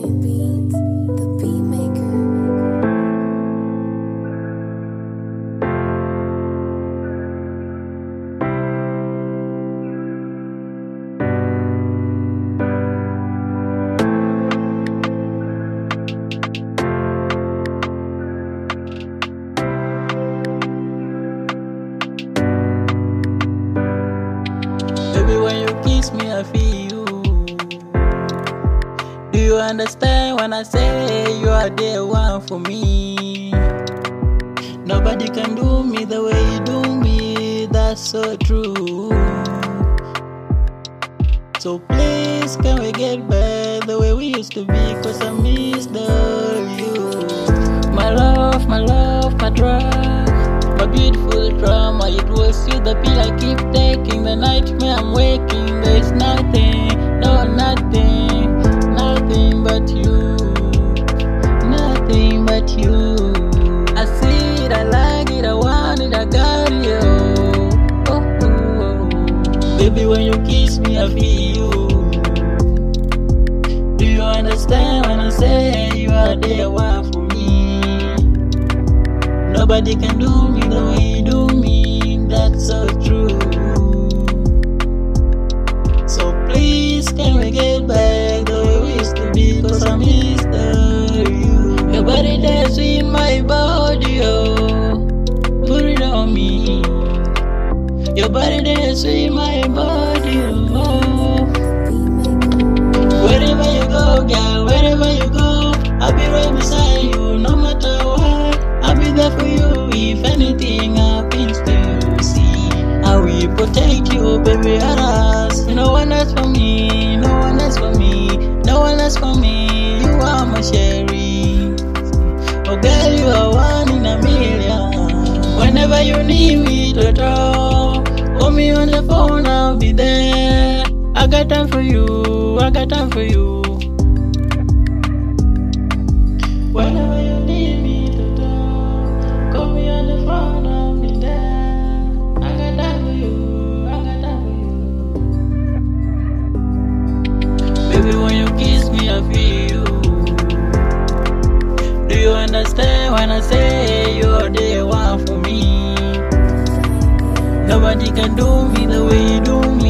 Giant Beats, the beat maker. Baby, when you kiss me, I feel you. Do you understand when I say you are the one for me? Nobody can do me the way you do me, that's so true. So please, can we get back the way we used to be? Cause I miss you. My love, my drug, my beautiful drama. It was you the pill I keep taking. The nightmare I'm waking. There's nothing, no nothing, nothing but you, nothing but you. I see it, I like it, I want it, I got you. Oh, oh, oh. Baby, when you kiss me, I feel you. Do you understand when I say you are the one for me? Nobody can do me the way you do me, that's so true. So please, can we get back the way we used to be? Cause I miss you. Your body dance in my body, oh, put it on me. Your body dance in my body, oh. Wherever you go, girl, wherever you go, I'll be right beside you, no matter what. I'll be there for you if anything happens to you. See, I will protect you, baby, harass. No one else for me, no one else for me, no one else for me. You are my sherry. Oh girl, you are one in a million. Whenever you need me to talk, call me on the phone, I'll be there. I got time for you, I got time for you. Whenever you need me to talk, call me on the phone, I'll be there. I got time for you, I got time for you. Baby, when you kiss me, I feel you. Do you understand when I say you're the one for me? Nobody can do me the way you do me.